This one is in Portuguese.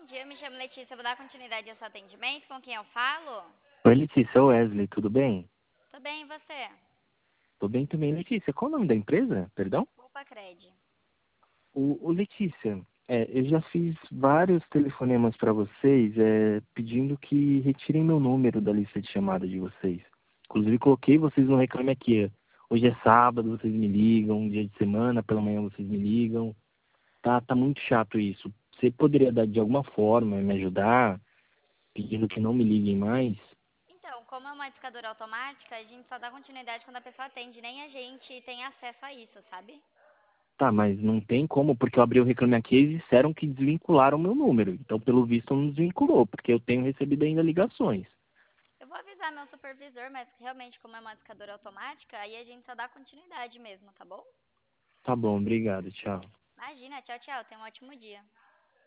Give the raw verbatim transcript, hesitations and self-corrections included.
Bom dia, eu me chamo Letícia, eu vou dar continuidade ao seu atendimento. Com quem eu falo? Oi, Letícia, é o Wesley, tudo bem? Tudo bem, e você? Tô bem também, Letícia. Qual o nome da empresa? Perdão? Opa, Cred. O, o Letícia, é, eu já fiz vários telefonemas para vocês, é, pedindo que retirem meu número da lista de chamada de vocês. Inclusive, coloquei vocês no Reclame Aqui. Hoje é sábado, vocês me ligam, um dia de semana, pela manhã vocês me ligam. Tá, tá muito chato isso. Você poderia dar de alguma forma me ajudar, pedindo que não me liguem mais? Então, como é uma discadora automática, a gente só dá continuidade quando a pessoa atende, nem a gente tem acesso a isso, sabe? Tá, mas não tem como, porque eu abri o Reclame Aqui e eles disseram que desvincularam meu número. Então, pelo visto, não desvinculou, porque eu tenho recebido ainda ligações. Eu vou avisar meu supervisor, mas realmente, como é uma discadora automática, aí a gente só dá continuidade mesmo, tá bom? Tá bom, obrigado, tchau. Imagina, tchau, tchau, tenha um ótimo dia.